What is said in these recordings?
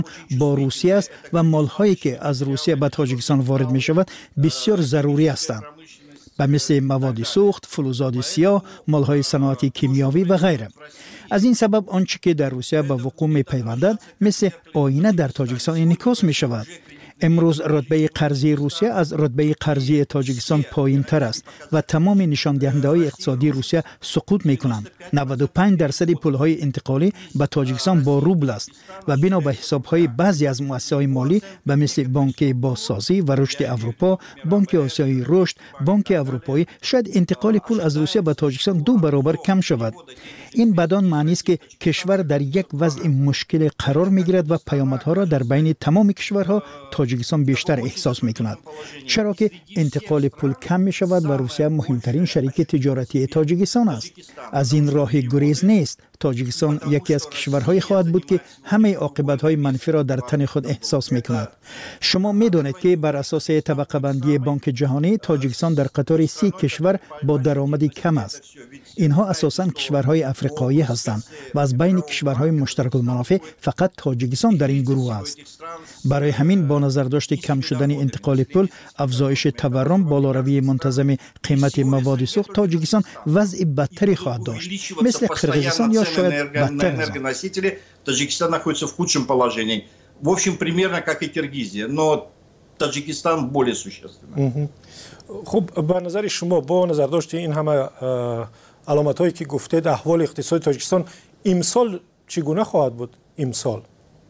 با روسیه است و مال‌هایی که از روسیه به تاجیکستان وارد می‌شود بسیار ضروری هستند. به مثل مواد سوخت، فلزات سیاه، مال‌های صنعتی کیمیاوی و غیره. از این سبب آنچه که در روسیه به وقوع می‌پیوندد مثل آینه در تاجیکستان انعکاس می‌شود. امروز رتبه قرضی روسیه از رتبه قرضی تاجیکستان پایین‌تر است و تمام نشاندهنده‌های اقتصادی روسیه سقوط می‌کنند. 95% پول‌های انتقالی به تاجیکستان با روبل است و بنا به حساب‌های بعضی از مؤسسه‌های مالی به مثل بانک بازسازی و رشد اروپا، بانک آسیایی رشد، بانک اروپایی شاید انتقال پول از روسیه به تاجیکستان 2 برابر کم شود. این بدان معنی است که کشور در یک وضع مشکل قرار می‌گیرد و پیامدها را در بین تمام کشورها تاجیکستان بیشتر احساس می‌کند، چرا که انتقال پول کم می‌شود و روسیه مهمترین شریک تجارتی تاجیکستان است. از این راه گریز نیست. تاجیکستان یکی از کشورهایی خواهد بود که همه عاقبت‌های منفی را در تن خود احساس می‌کند. شما می‌دانید که بر اساس طبقه بندی بانک جهانی تاجیکستان در قطار 30 کشور با درآمد کم است. اینها اساساً کشورهای افریقایی هستند و از بین کشورهای مشترک المنافع فقط تاجیکستان در این گروه است. برای همین با نظر داشت کم شدن انتقال پول، افزایش تورم، بالاروی منتظم قیمت مواد سوخت، تاجیکستان وضع بدتری خواهد داشت. مثل قرغیزستان یا شاید بدتر. Таджикистан находится в худшем положении. В общем, примерно как и Киргизия, но Таджикистан более существенно. خب به نظر شما با نظر داشت این همه علامت‌هایی که گفتید احوال اقتصادی تاجیکستان امسال چگونه خواهد بود امسال؟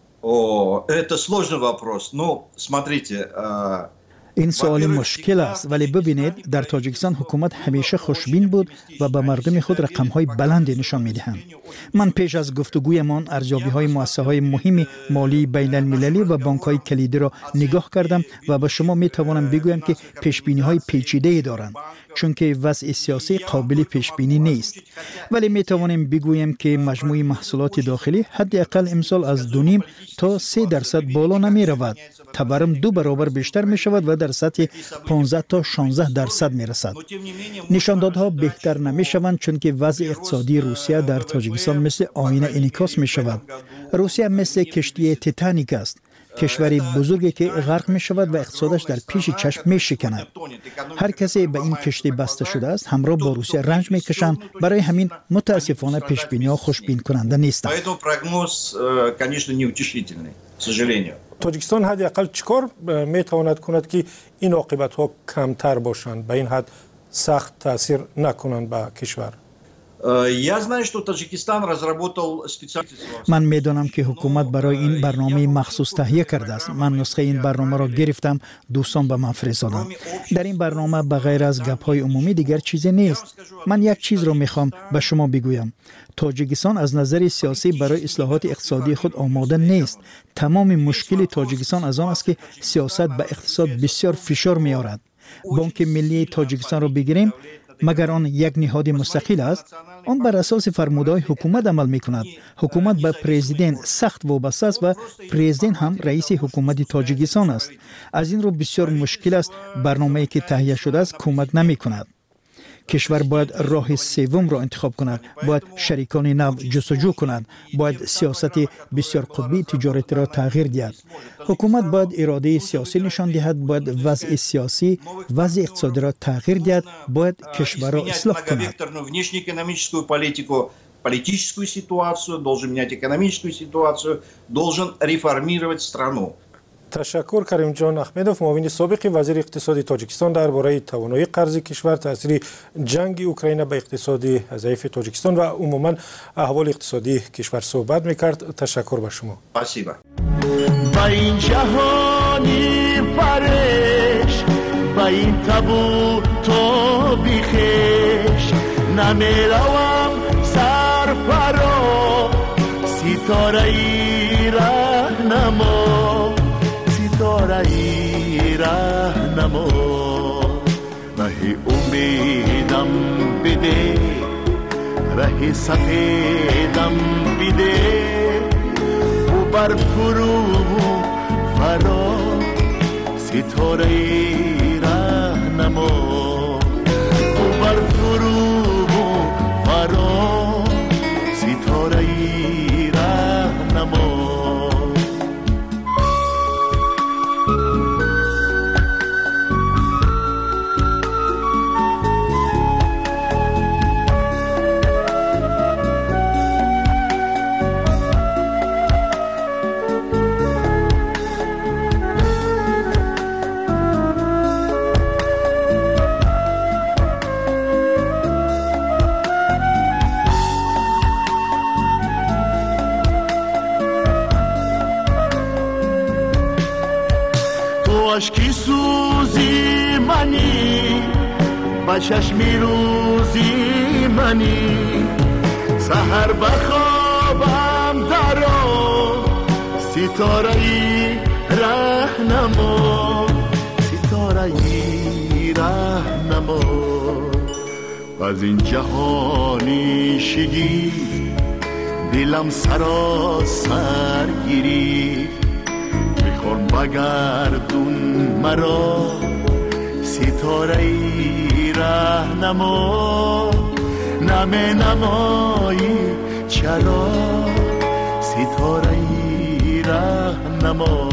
Это сложный вопрос. Ну, смотрите, این سوال مشکل است، ولی ببینید در تاجیکستان حکومت همیشه خوشبین بود و به مردم خود رقم‌های بلندی نشان می‌دهند. من پیش از گفتگویمان ارزیابی‌های مؤسسه‌های مهم مالی بین‌المللی و بانک‌های کلیدی را نگاه کردم و به شما می‌توانم بگویم که پیش‌بینی‌های پیچیده‌ای دارند، چون که وضع سیاسی قابل پیش‌بینی نیست. ولی می‌توانیم بگوییم که مجموع محصولات داخلی حداقل امسال از 2.5 تا 3% بالا نمی‌رود. تورم 2 برابر بیشتر می‌شود و در سطح 15 تا 16% می‌رسد. نشاندادها بهتر نمی‌شوند چون که وضع اقتصادی روسیه در تاجیکستان مثل آینه انعکاس می‌شود. روسیه مثل کشتی تیتانیک است. کشوری بزرگی که غرق می‌شود و اقتصادش در پیش چشم می‌شکند. هر کسی به این کشتی بسته شده است همراه با روسیه رنج می‌کشند. برای همین متأسفانه پیش‌بینی‌ها خوشبین کننده نیستند. تاجیکستان حداقل چیکار میتواند کند که این عاقبت‌ها کمتر باشند، به این حد سخت تاثیر نکنند به کشور؟ من میدانم که حکومت برای این برنامه مخصوص تهیه کرده است. من نسخه این برنامه را گرفتم، دوستان به من فرستادند. در این برنامه بغیر از گپ‌های عمومی دیگر چیزی نیست. من یک چیز را میخوام به شما بگویم. تاجیکستان از نظر سیاسی برای اصلاحات اقتصادی خود آماده نیست. تمام مشکل تاجیکستان از آن است که سیاست به اقتصاد بسیار فشار می‌آورد. بانک ملی تاجیکستان را بگیریم، مگر آن یک نهاد مستقل است؟ آن بر اساس فرمودهای حکومت عمل می‌کند. حکومت به پرزیدنت سخت وابسته است و پرزیدنت هم رئیس حکومت تاجیکستان است. از این رو بسیار مشکل است. برنامه‌ای که تهیه شده است کمک نمی‌کند. کشور باید راه سوم را انتخاب کند، باید شریکان نو جستجو کند، باید سیاست بسیار قطبی تجارتی را تغییر دهد. حکومت باید اراده سیاسی نشان دهد، باید وضع سیاسی، وضع اقتصادی را تغییر دهد، باید کشور را اصلاح کند. Политическую ситуацию, должен менять экономическую ситуацию, должен реформировать страну. تشکر. کریم جان احمدوف، معاون سابق وزیر اقتصاد تاجیکستان، درباره توانایی قرضی کشور، تاثیر جنگ اوکراین به اقتصاد ضعیف تاجیکستان و عموما احوال اقتصادی کشور صحبت میکرد. تشکر به شما. Спасибо. با این جهانی پرش، با این تابو تو بیخش، نمیروم سرفرا، ستاره ای راهنما، ستاره ای راهنما. راه امیدم بده، راه سفیدم بده، و بر فرو فرا، ستاره ای راهنما، و بر فرو فرا، ستاره ای راهنما. عشقی سوزی منی با چشمی روزی منی سحر بخوابم درو ستاره ای رهنما ستاره ای رهنما از این جهانی شگی دلم سراسر گیری میخوام بگردون مرا ستاره ای رهنما نمه نمایی چرا ستاره ای رهنما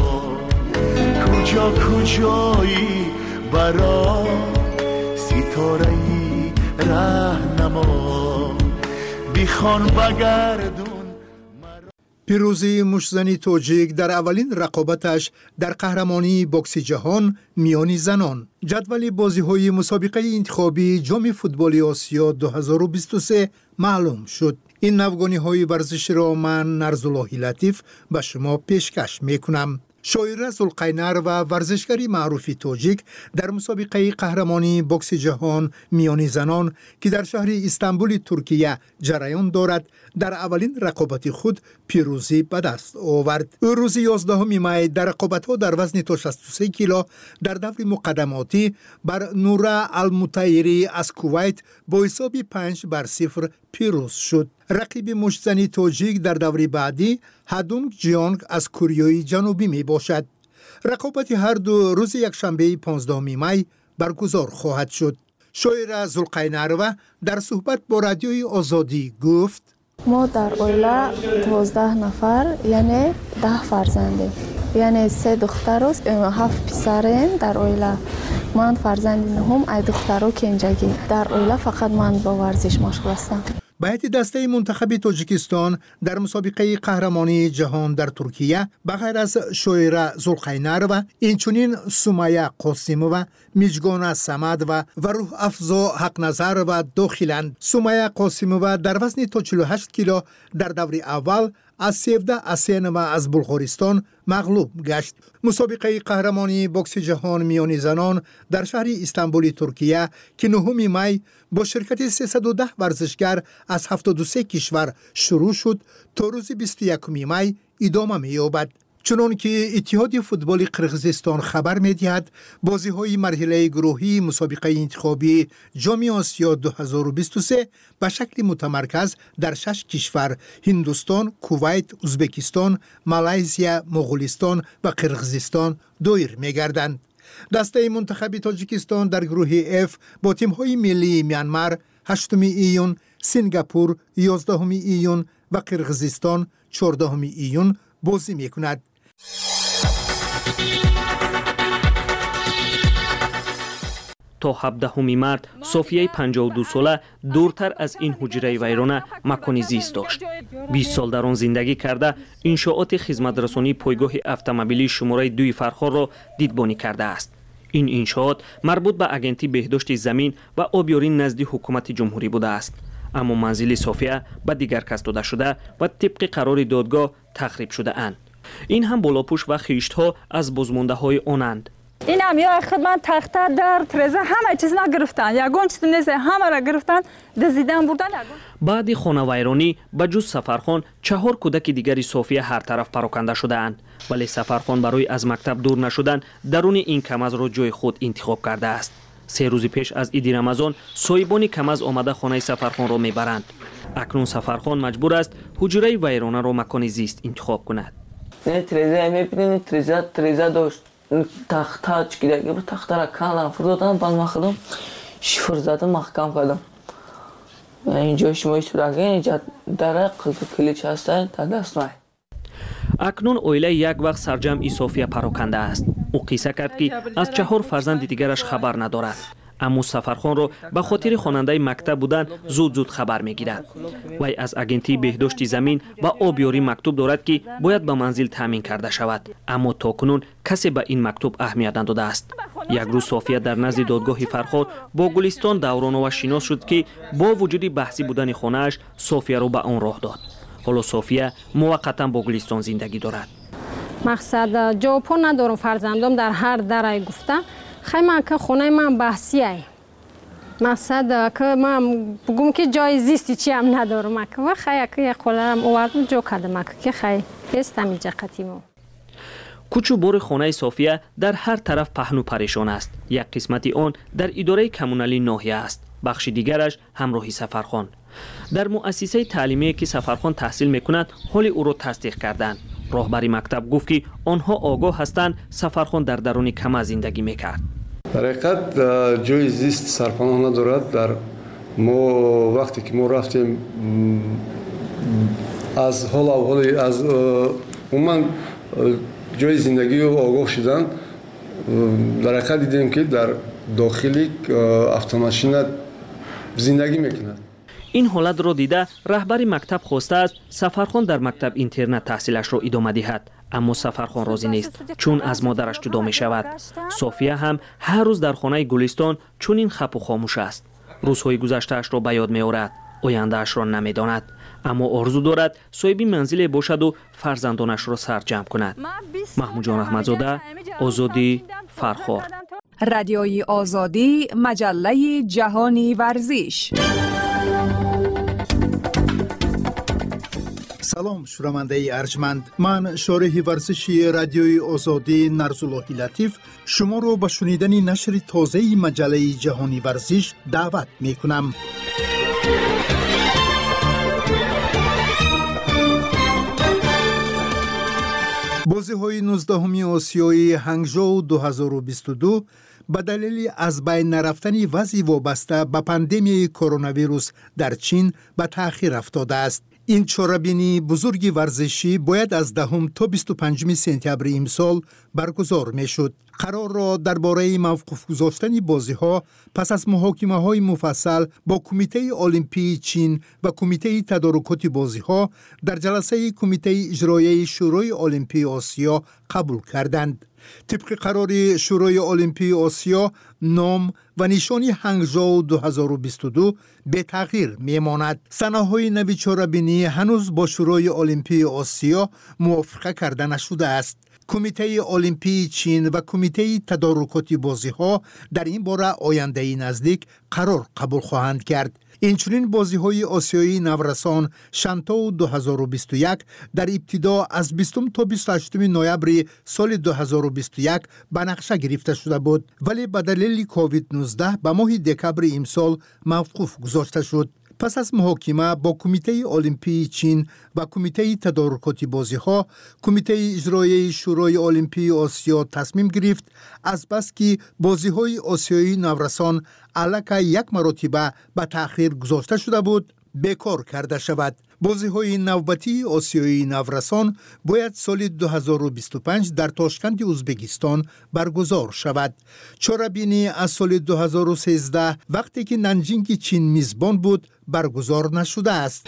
کجا کجایی برا ستاره ای رهنما بیخوان بگردون. پیروزی مشزنی توجیک در اولین رقابتش در قهرمانی بوکس جهان میان زنان. جدول بازی‌های مسابقه انتخابی جام فوتبال آسیا 2023 معلوم شد. این نوگانی‌های ورزشی را من نرزالله لطیف به شما پیشکش میکنم. شاعره ذوالقینر و ورزشکاری معروف توجیک در مسابقه قهرمانی بوکس جهان میان زنان که در شهر استانبول ترکیه جریان دارد در اولین رقابت خود پیروزی به دست آورد. او روز 11 می در رقابت‌ها در وزن تا 63 کیلو در دور مقدماتی بر نوره المطیری از کویت با حساب 5-0 پیروز شد. رقیب مشزنی توجیک در دور بعدی هادونگ جیانگ از کره جنوبی می باشد. رقابت هر دو روز یکشنبه 15 می برگزار خواهد شد. شاعره ذوالقینروا در صحبت با رادیوی آزادی گفت: ما در اویلا 12 نفر یعنی 10 فرزندیم، یعنی 3 دختر و 7 پسریم در اویلا. من فرزند نهم ای دخترو که اینجاگی در اویلا فقط من با ورزش مشغول هستم. باید دسته منتخب تاجیکستان در مسابقه قهرمانی جهان در ترکیه بغیر از شاعره ذوالقینروا اینچنین سمیه قاسمова، میجگان صمد و روح افزا حق نظر و داخلند. سمیه قاسمова در وزن تا 48 کیلو در دور اول از 17 اسینова از بلغارستان مغلوب گشت. مسابقه قهرمانی بوکس جهان میان زنان در شهر استانبول ترکیه که 9 می با شرکت 310 ورزشگر از 73 کشور شروع شد تا روز 21 می ادامه می‌یابد. چنان که اتحاد فوتبال قرقیزستان خبر می‌دهد بازی‌های مرحله گروهی مسابقه انتخابی جام آسیا 2023 به شکل متمرکز در 6 کشور هندوستان، کویت، ازبکستان، مالزیا، مغولستان و قرقیزستان دایر می‌گردند. دسته منتخب تاجیکستان در گروه F با تیم‌های ملی میانمار 8 ایون، سنگاپور 11 ایون و قرقیزستان 14 ایون بازی می‌کند. تا 17 مارت صوفیه 52 ساله دورتر از این حجره ویرانه مکانی زیست داشت. 20 سال در آن زندگی کرده انشاءات خدمترسانی پایگاه اتومبیلی شماره 2 فرخار را دیدبانی کرده است. این انشاءات مربوط به اجنسی بهداشت زمین و آبیاری نزد حکومت جمهوری بوده است. اما منزل صوفیه به دیگر کس داده شده و طبق قرار دادگاه تخریب شده اند. این هم بالاپوش و خیشت‌ها از بازمانده‌های آنند. این هم یا خدمت تخته در ترزه همه چیز نگرفتن، یگان چیز نیست، همه را گرفتن دزدیدن بردن. بعد خانه ویرانی به جز سفرخان 4 کودک دیگری صوفیه هر طرف پراکنده شده اند، ولی سفرخان برای از مکتب دور نشدن درون این کمز را جای خود انتخاب کرده است. 3 روز پیش از عید رمضان صاحبان کمز آمده خانه سفرخان را میبرند. اکنون سفرخان مجبور است حجره ویرانه را مکان زیست انتخاب کند. نه ترزه میبینید ترزه داشت تخته چکیده که تخته را کندم فردادم بعد مخدم شفر زدم محکم کردم. اینجا شما اشتراکی اینجا در کلیچ هسته تا دست مای. اکنون اویله یک وقت سرجمع صوفیه پراکنده است. او قصه کرد که از 4 فرزند دیگرش خبر ندارد. اما سفرخان را به خاطر خواننده مکتب بودن زود خبر میگیرد. وی از اجنسی بهداشت زمین و آبیاری مکتوب دارد که باید به منزل تامین کرده شود، اما تاکنون کسی به این مکتوب اهمیت نداده است. یک روز صوفیه در نزد دادگاه فرخار با گلستان دورانова شناس شد که با وجود بحثی بودن خانه‌اش صوفیه را به آن راه داد. حالا صوفیه موقتا با گلستان زندگی دارد. مقصد جواب ندارم فرزندم در هر درای گفته خیلی که خونه من بحثیه مقصد که من بگم که جای زیستی چی هم ندارم که و خیلی که خولم اوردم جو کردم که خیلی هستم اینجا قدیمم. کوچ و بور خانه صافیه در هر طرف پهن و پریشان است. یک قسمتی آن در اداره کمونالی ناحیه است. بخش دیگرش همراهی سفرخان. در مؤسسه تعلیمی که سفرخان تحصیل میکند حال او را تصدیق کردند. راهبر مکتب گفت که آنها آگاه هستند سفرخان در درون کمه زندگی میکرد. در حقیقت جای زیست سرپناه ندارد. در ما وقتی که ما رفتیم از حال اولی از عموما جای زندگی رو آگاه شدن در حقیقت دیدیم که در داخلی автомашина زندگی میکند. این حالت را دیده رهبر مکتب خواسته است سفرخان در مکتب اینترنت تحصیلش را ادامه دهد، اما سفرخان راضی نیست چون از مادرش جدا می شود. صافیه هم هر روز در خانه گلستان چون این خپ و خاموش است. روزهای گذشته‌اش را به یاد می آورد، آینده‌اش را نمی داند، اما آرزو دارد صاحب منزل باشد و فرزندانش را سرجم کند. محمود جان احمدزاده، آزادی، فرخار. رادیوی آزادی، مجله جهانی ورزش. سلام شنونده ارجمند، من شارح ورزشی رادیوی آزادی نرزاللهی لطیف شما رو به شنیدن نشر تازه مجله جهانی ورزش دعوت می کنم. بازی‌های 19 آسیایی هنگژو 2022 به دلیل از بین نرفتن وضع وابسته به پاندمی کرونا ویروس در چین به تأخیر افتاده است. این چاره‌بینی بزرگ ورزشی باید از 10 تا 25 سپتامبر امسال برگزار می‌شد. قرار را درباره موقوف گذاشتن بازی‌ها پس از محاکمه‌های مفصل با کمیته المپی چین و کمیته تدارکات بازی‌ها در جلسه کمیته اجرایی شورای المپی آسیا قبول کردند. طبق قرار شورای المپی آسیا نام و نشانی هنگژو 2022 به تغییر میماند. صحنه‌های نوی چاره‌بینی هنوز با شورای المپی آسیا موافقه کرده نشده است. کمیته المپی چین و کمیته تدارکات بازی‌ها در این باره آینده نزدیک قرار قبول خواهند کرد. اینچنین بازی‌های آسیایی نورسان شانتو 2021 در ابتدا از 20 تا 28 نوامبر سال 2021 به نقشه گرفته شده بود، ولی به دلیل کووید 19 به ماه دکمبر امسال موقوف گذاشته شد. پس از محاکمه با کمیته المپی چین و کمیته تدارکات بازی‌ها، کمیته اجرایی شورای المپی آسیا تصمیم گرفت از بس که بازی‌های آسیایی نورسان علاقه یک مرتبه به تأخیر گذاشته شده بود بیکار کرده شود. بازی‌های نوبتی آسیایی نورسان باید سال 2025 در تاشکند ازبکستان برگزار شود. چاره‌بینی از سال 2013 وقتی که نانجینگ چین میزبان بود برگزار نشده است.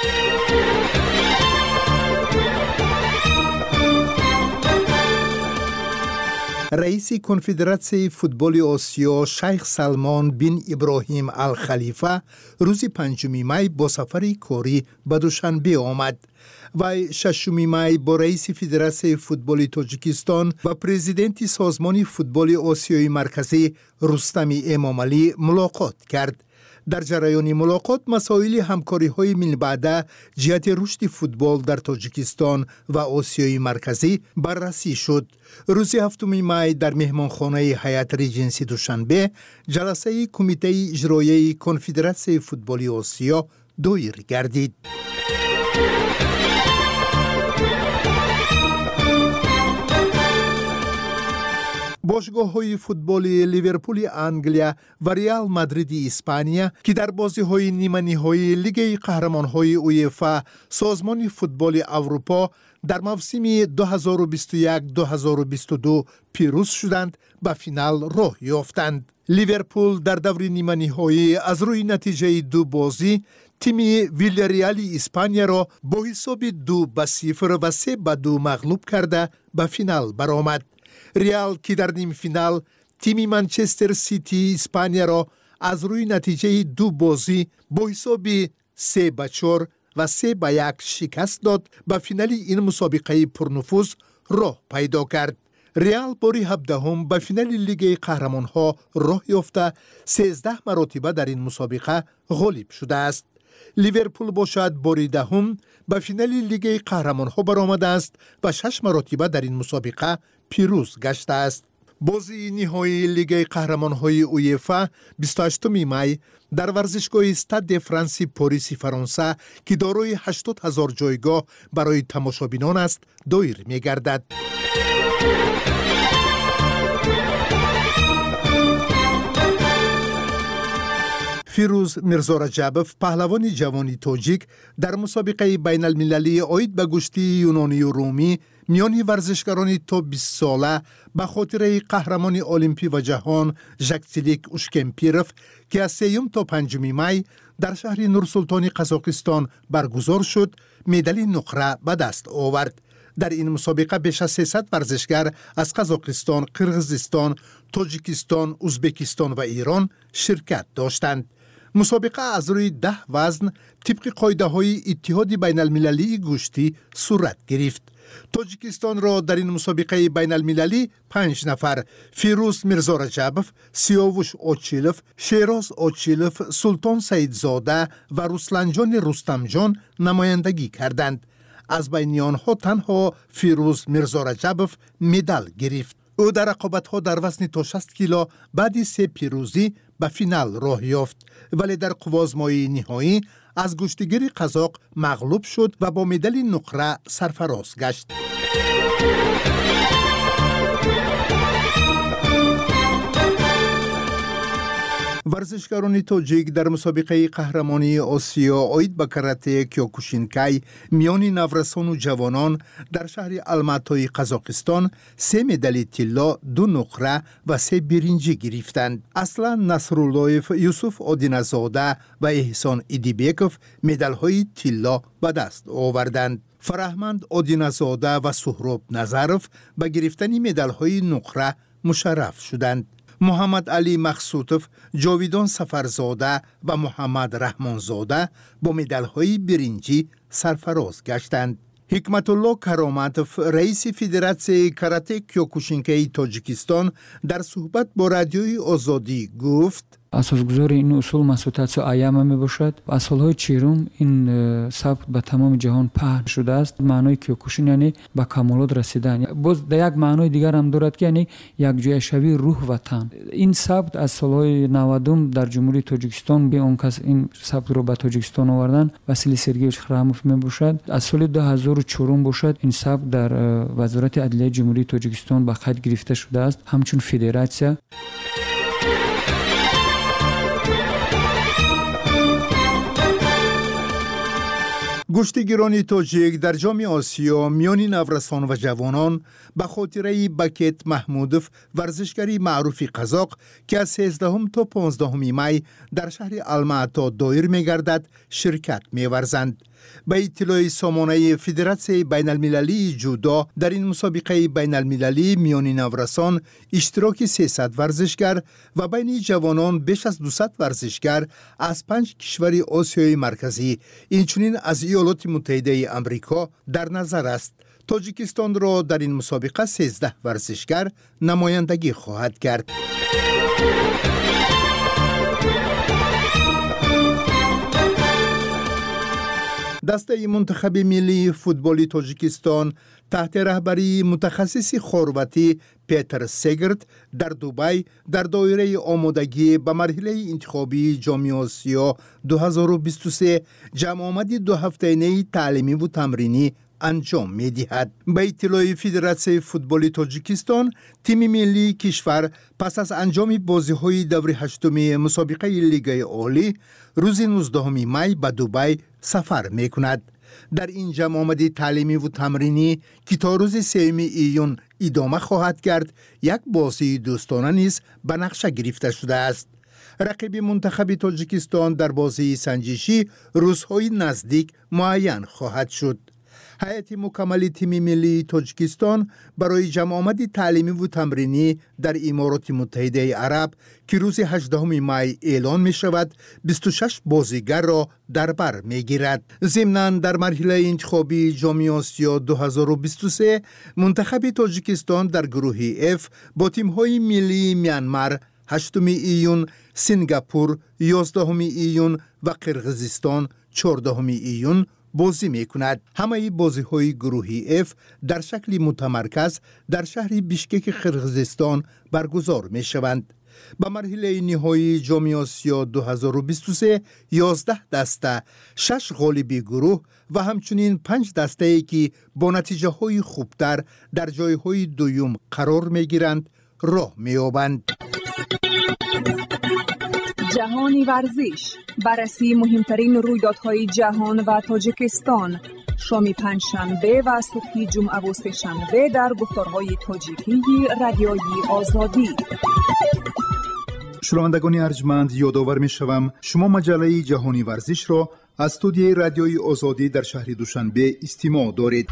رئیس کنفدراسیون فوتبال آسیا شیخ سلمان بن ابراهیم الخلیفه روز 5 می با سفر کاری به دوشنبه آمد. وی 6 می با رئیس فدراسیون فوتبال تاجیکستان و پرزیدنت سازمان فوتبال آسیای مرکزی رستم امامعلی ملاقات کرد. در جریان ملاقات مسائل همکاری‌های منبعده جهت رشد فوتبال در تاجیکستان و آسیای مرکزی بررسی شد. روز 7 می در مهمانخانه هیئت ریجنسی دوشنبه جلسه کمیته اجرایی کنفدراسیون فوتبال آسیا دایر گردید. باشگاه‌های فوتبال لیورپول انگلیا و ریال مادرید اسپانیا که در بازی‌های نیمه‌نهایی لیگ قهرمان‌های اویفا سازمان فوتبال اروپا در موسم 2021-2022 پیروز شدند به فینال راه یافتند. لیورپول در دور نیمه‌نهایی از روی نتیجه 2 بازی تیم ویلیاریال اسپانیا را با حساب 2-0 و 3-2 مغلوب کرده به فینال برآمد. ریال که در نیم فینال تیم منچستر سیتی اسپانیا را از روی نتیجه 2 بازی با حساب 3-4 و 3-1 شکست داد به فینال این مسابقه پرنفوذ راه پیدا کرد. ریال باری 17 به فینال لیگ قهرمان‌ها راه یافته 13 مرتبه در این مسابقه غالب شده است. لیورپول باشد باری 10 به فینال لیگ قهرمان‌ها برآمده است و 6 مرتبه در این مسابقه پیروز گشته است. بازی نهایی لیگ قهرمان‌های اویفا 28 می در ورزشگاه استاد فرانسی پاریس فرانسه که دارای 80,000 جایگاه برای تماشابینان است دایر می‌گردد. فیروز میرزا رجبوف پهلوان جوانی تاجیک در مسابقه بین المللی عاید به گشتی یونانی و رومی میان ورزشکاران تا 20 ساله به خاطر قهرمان المپی و جهان ژاکسیلیک اوشکمپیروف که از 3 تا 5 می در شهر نورسلطان قزاقستان برگزار شد مدال نقره به دست آورد. در این مسابقه بیش از 300 ورزشگر از قزاقستان، قرغیزستان، تاجیکستان، ازبکستان و ایران شرکت داشتند. مسابقه از روی 10 وزن طبق قاعده های اتحاد بین المللی گوشتی صورت گرفت. تاجیکستان را در این مسابقه بین المللی 5 نفر فیروز میرزا رجبوف، سیاوش آچیلوف، شیراز آچیلوف، سلطان سیدزاده و رسلنجان رستمجان نمایندگی کردند. از بین آنها تنها فیروز میرزا رجبوف مدال گرفت. او در رقابت‌ها در وزن تا 60 کیلو بعد 3 پیروزی به فینال راه یافت، ولی در قوازمایی نهایی از گشتیگیر قزاق مغلوب شد و با مدال نقره سرفراز گشت. ورزشکاران تاجیک در مسابقه قهرمانی آسیا عاید به کاراته کیوکوشینکای میان نورسان و جوانان در شهر الماتای قزاقستان 3 مدال طلا، 2 نقره و 3 برنجی گرفتند. اصلا نصراللهیف، یوسف آدینزاده و احسان ایدیبیکوف مدال های طلا به دست آوردند. فرهمند آدینزاده و سهراب نظروف به گرفتن مدال های نقره مشرف شدند. محمد علی مقصودوف، جاویدان سفرزاده و محمد رحمانزاده با مدال‌های برنجی سرفراز گشتند. حکمت الله کرامتوف، رئیس فدراسیون کاراته کیوکوشینکای تاجیکستان در صحبت با رادیوی آزادی گفت: اساسگذار این اصول مسئولیت ایام می باشد. از سالهای چهارم این سبک به تمام جهان پهن شده است. معنای کیوکوشین یعنی به کمالات رسیدن. باز در یک معنای دیگر هم دارد که یعنی یک جای شوی روح و تن. این سبک از سالهای 90 در جمهوری تاجیکستان به اون کس این سبک رو به تاجیکستان آوردن واسیلی سرگیویچ خراموف می باشد. از سال 2004 باشد این سبک در وزارت عدلیه جمهوری تاجیکستان به قید گرفته شده است. همچون فدراسیون گشتیگیران تاجیک در جام آسیا میان نورسان و جوانان به خاطره بکت محمودوف، ورزشکاری معروف قزاق که از 13 تا 15 می در شهر الماتا دایر می‌گردد شرکت می‌ورزند. به اطلاع سامانه فدراسیون بین المللی جودو در این مسابقه بین المللی میان نورسان اشتراک 300 ورزشگر و بین جوانان بیش از 200 ورزشگر از 5 کشور آسیای مرکزی اینچنین از ایالات متحده آمریکا در نظر است. تاجیکستان را در این مسابقه 13 ورزشگر نمایندگی خواهد کرد. دسته منتخب ملی فوتبال تاجیکستان تحت رهبری متخصص خرواتی پیتر سگرت در دبی در دایره آمادگی به مرحله انتخابی جام آسیا 2023 جمع آمد 2 هفته‌ای تعلیمی و تمرینی انجام می‌دهد. به اطلاع فدراسیون فوتبال تاجیکستان، تیم ملی کشور پس از انجام بازی‌های دور هشتم مسابقه لیگ عالی روز 19 می به دبی سفر می‌کند. در این جمع آمد تعلیمی و تمرینی که تا روز 3 ایون ادامه خواهد کرد، یک بازی دوستانه نیز به نقشه گرفته شده است. رقیب منتخب تاجیکستان در بازی سنجشی روزهای نزدیک معین خواهد شد. هیئت مکمل تیم ملی تاجیکستان برای جمع آمد تعلیمی و تمرینی در امارات متحده عرب که روز 18 می اعلان می شود 26 بازیگر را در بر می گیرد. ضمناً در مرحله انتخابی جام آسیا 2023 منتخب تاجیکستان در گروه F با تیم‌های ملی میانمار 8 ایون، سنگاپور 11 ایون و قرقیزستان 14 ایون بازی می کند. همه بازی های گروهی F در شکل متمرکز در شهر بیشکک قرقیزستان برگزار می شوند. به مرحله نهایی جام آسیا 2023 11 دسته، 6 غالبی گروه و همچنین 5 دسته ای که با نتیجه های خوبتر در جای های دوم قرار می گیرند راه می یابند. جهانی ورزش، بررسی مهمترین رویدادهای جهان و تاجیکستان، شام پنجشنبه و صبح جمعه و سه‌شنبه در گفتارهای تاجیکی رادیوی آزادی. شنوندگان ارجمند، یادآور می‌شوم شما مجله جهانی ورزش را از استودیوی رادیوی آزادی در شهر دوشنبه استماع دارید.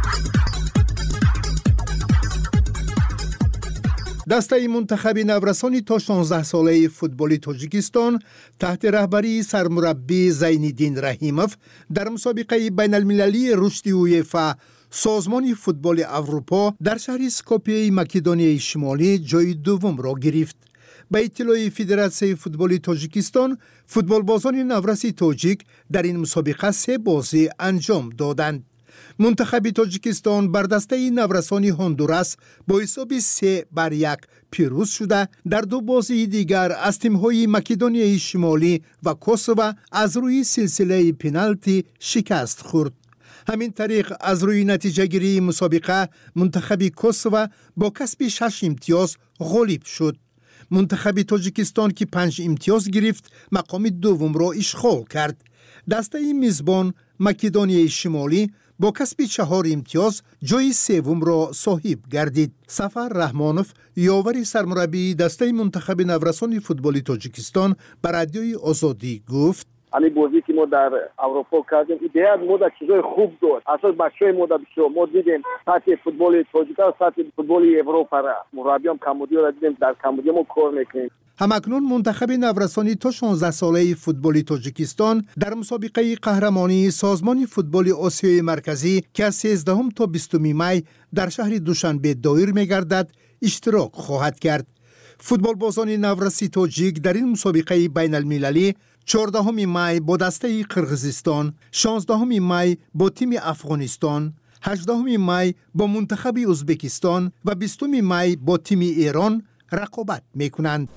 دسته منتخب نورسانی تا 16 ساله فوتبال تاجیکستان تحت رهبری سرمربی زینالدین رحیموف در مسابقه بین المللی رشد اویفا سازمان فوتبال اروپا در شهر سکوپیه مکدونیای شمالی جای دوم را گرفت. به اطلاع فدراسیون فوتبال تاجیکستان، فوتبالبازان نورسی تاجیک در این مسابقه 3 بازی انجام دادند. منتخب تاجیکستان بر دسته نورسانی هندوراس با حساب 3-1 پیروز شده. در 2 بازی دیگر از تیم‌های مکدونیای شمالی و کوسوو از روی سلسله پنالتی شکست خورد. همین طریق از روی نتیجه گیری مسابقه منتخب کوسوو با کسب 6 امتیاز غالب شد. منتخب تاجیکستان که 5 امتیاز گرفت مقام دوم را اشغال کرد. دسته میزبان مکدونیای شمالی با کسب 4 امتیاز جای سوم را صاحب گردید. سفر رحمانوف، یاور سرمربی دسته منتخب نورسان فوتبال تاجیکستان، بر رادیوی آزادی گفت: همین بازی که ما در اروپا کردیم ایده ما در چیزای خوب داشت. اساس بچهای ما در بسیار ما دیدیم سطح فوتبال تاجیکستان سطح فوتبال اروپا را مربیان کمبودیا را دیدیم، در کمبودیا ما کار میکنیم. همکنون منتخب نورسانی تا 16 ساله فوتبال تاجیکستان در مسابقه قهرمانی سازمان فوتبال آسیای مرکزی که از 13 تا 20 می در شهر دوشنبه دایر می‌گردد اشتراک خواهد کرد. فوتبالبازان نورسی تاجیک در این مسابقه بین المللی 14 می با دسته قرقیزستان، 16 می با تیم افغانستان، 18 می با منتخب ازبکستان و 20 می با تیم ایران رقابت می‌کنند.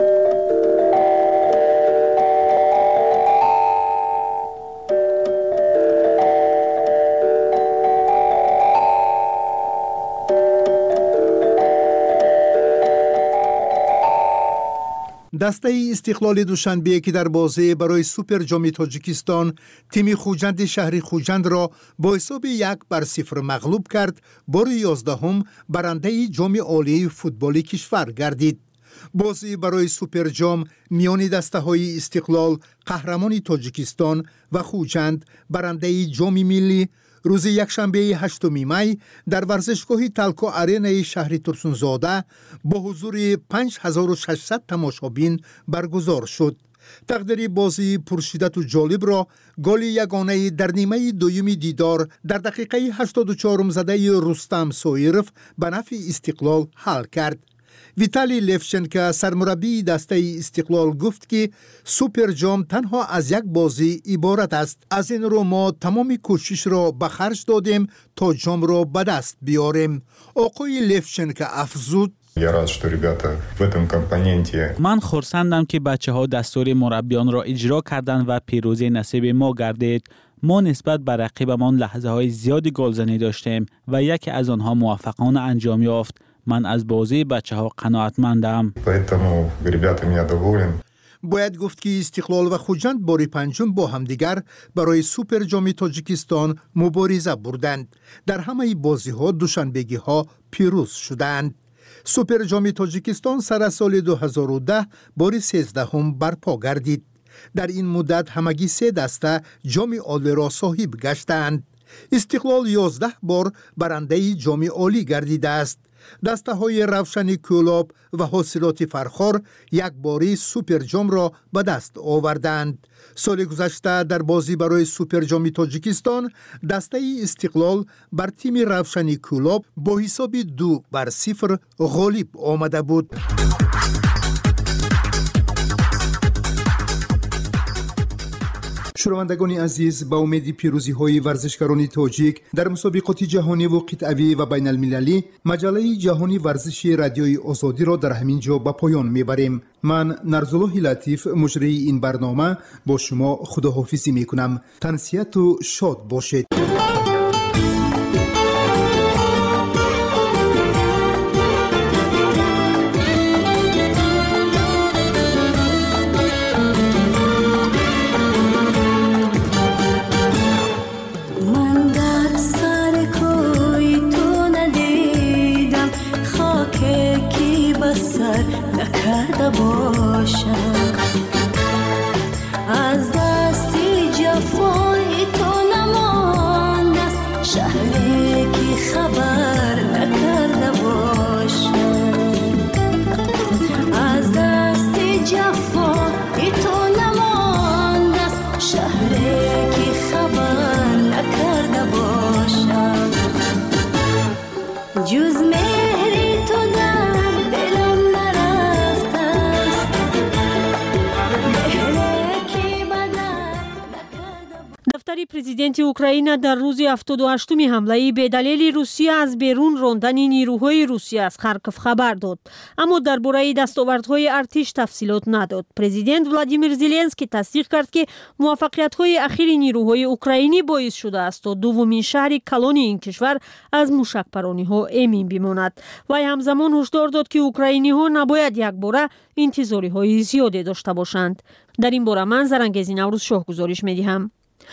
دسته استقلال دوشنبه که در بازی برای سوپر جام تاجیکستان تیم خوجند شهر خوجند را با حساب 1-0 مغلوب کرد، بار 11 برنده جام عالی فوتبال کشور گردید. بازی برای سوپر جام میان دسته های استقلال قهرمان تاجیکستان و خوجند برنده جام ملی روز یکشنبه 8 می در ورزشگاه تلکو آرینای شهر ترسونزاده با حضور 5600 تماشابین برگزار شد. تقدیر بازی پرشدت و جالب را گل یگانه در نیمه دوم دیدار در دقیقه 84 زده رستم سویرف به نفع استقلال حل کرد. ویتالی لفچنکو سرمربی دسته استقلال گفت که سوپر جام تنها از یک بازی عبارت است. از این رو ما تمام کوشش را به خرج دادیم تا جام را به دست بیاریم. آقای لفچنکو افزود: من خرسندم که بچه ها دستور مربیان را اجرا کردند و پیروزی نصیب ما گردید. ما نسبت به رقیبمان لحظه های زیادی گلزنی داشتیم و یکی از آنها موفقانه انجام یافت. من از بازی بچه ها قناعتمندم. باید گفت که استقلال و خوجند بار پنجم با همدیگر برای سوپر جام تاجیکستان مبارزه بردند. در همه بازی ها دوشنبگی ها پیروز شدند. سوپر جام تاجیکستان سر سال 2010 بار 13 برپا گردید. در این مدت همگی 3 دسته جام عالی را صاحب گشتند. استقلال 11 بار برنده جام عالی گردیده است. دسته های روشن کولاب و حاصلات فرخار یک باری سوپر جام را به دست آوردند. سال گذشته در بازی برای سوپر جام تاجیکستان دسته استقلال بر تیم روشن کولاب با حساب 2-0 غالب آمده بود. شنوندگان عزیز، با امید پیروزی های ورزشکاران تاجیک در مسابقات جهانی و قطعی و بین المللی، مجله جهانی ورزشی رادیوی آزادی را در همین جا به پایان میبریم. من نرزالله لطیف مجری این برنامه با شما خداحافظی میکنم. تنسیت و شاد باشید. نکرده باشم از دستی جفای تو نمانده است شهری که خبر نکرده باشم از دستی جفای تو نمانده است شهری که خبر نکرده باشم جز مهری تو در دفتر پرزیدنت اوکراین در روز 78 حمله بدلیل روسیه از بیرون راندن نیروهای روسیه از خارکوف خبر داد، اما درباره دستاوردهای ارتش تفصیلات نداد. پرزیدنت ولادیمیر زلنسکی تصدیق کرد که موفقیت‌های اخیر نیروهای اوکراینی باعث شده است تا دومین شهر کلان این کشور از موشک‌پرانی‌ها امین بماند. وی همزمان هشدار داد که اوکراینی‌ها نباید یک باره انتظاری‌های زیادی داشته باشند. در این باره من زرنگزی نوروز شاه گزارش می‌دهم.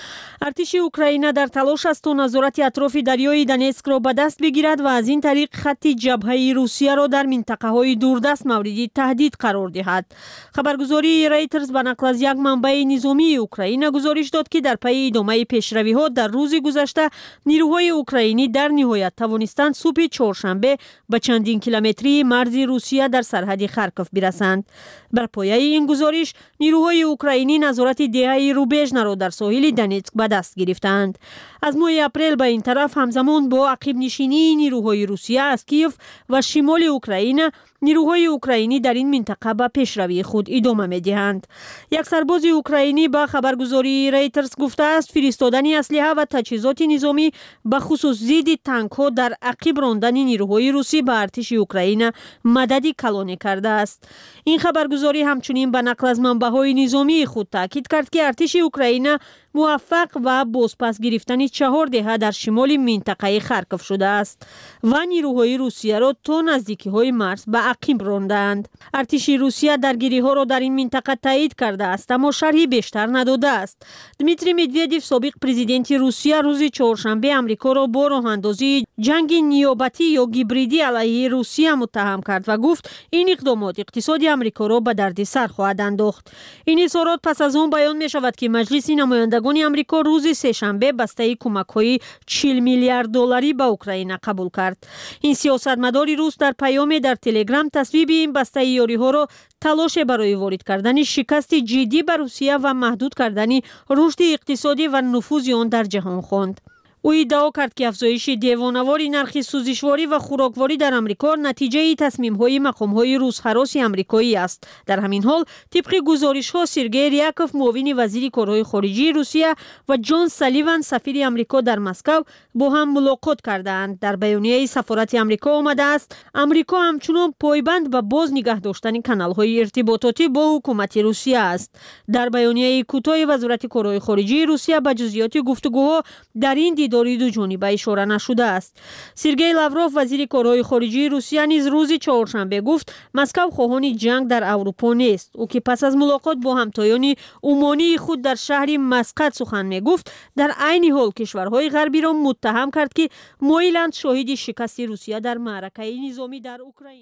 ارتش اوکراین در تلاش است تا نظارت اطراف دریای دونتسک را به دست بگیرد و از این طریق خط جبهه روسیه را در منطقه‌های دوردست مورد تهدید قرار دهد. خبرگزاری رایترز به نقل از یک منبع نظامی اوکراین گزارش داد که در پی ادامه پیشروی‌ها در روز گذشته نیروهای اوکراینی در نهایت توانستند صبح چهارشنبه به چندین کیلومتری مرز روسیه در سرحد خارکوف برسند. بر پایه این گزارش نیروهای اوکراینی نظارت دهه روبژنا را در ساحل دونتسک به دست گرفتند. از ماه اپریل به این طرف همزمان با عقب نشینی نیروهای روسیه از کیف و شمال اوکراین، نیروهای اوکراینی در این منطقه به پیشروی خود ادامه می‌دهند. یک سرباز اوکراینی به خبرگزاری رایترز گفته است فرستادن اسلحه و تجهیزات نظامی به خصوص ضد تانک‌ها در عقب راندن نیروهای روسی به ارتش اوکراین مددی کلانی کرده است. این خبرگزاری همچنین به نقل از منبع‌های نظامی خود تاکید کرد که ارتش اوکراین موفق و بازپس گرفتن 4 دهه در شمال منطقه خارکوف شده است و نیروهای روسیه را تا نزدیکی‌های مرز به عقب راندند. ارتش روسیه درگیری‌ها را در این منطقه تایید کرده است اما شرحی بیشتر نداده است. دمیتری مدودیف سابق پرزیدنت روسیه روز چهارشنبه آمریکا را با راه‌اندازی جنگ نیابتی یا گیبریدی علیه روسیه متهم کرد و گفت این اقدامات اقتصاد آمریکا را به دردسر خواهد انداخت. این اظهارات پس از آن بیان می‌شود که مجلس نمایندگان آمریکا روز سه‌شنبه بسته کمک‌های 40 میلیارد دلاری به اوکراین قبول کرد. این سیاستمدار روس در پیام در تلگرام تصویب این بسته یاری‌ها را تلاش برای وارد کردن شکست جدی بر روسیه و محدود کردن رشد اقتصادی و نفوذ آن در جهان خواند. او ادعا کرد که افزایش دیوانوار نرخ سوزشواری و خوراکواری در آمریکا نتیجه تصمیم‌های مقام‌های روس‌هراس آمریکایی است. در همین حال طبق گزارش‌ها سرگئی ریاکوف معاون وزیر کارهای خارجی روسیه و جان سالیوان سفیر آمریکا در مسکو با هم ملاقات کردند. در بیانیه سفارت آمریکا آمده است آمریکا همچنان پایبند به باز نگه داشتن کانال‌های ارتباطاتی با حکومت روسیه است. در بیانیه کوتاه وزارت کارهای خارجی روسیه به جزئیات گفتگوها در این دیداری دو جانبه اشاره نشده است. سرگئی لاوروف وزیر کارهای خارجی روسیه نیز روز چهارشنبه گفت مسکو خواهان جنگ در اروپا نیست. او که پس از ملاقات با همتایان عمانی خود در شهر مسقط سخن میگفت، در عین حال کشورهای غربی را متهم کرد که مایلند شاهد شکست روسیه در معرکه نظامی در اوکراین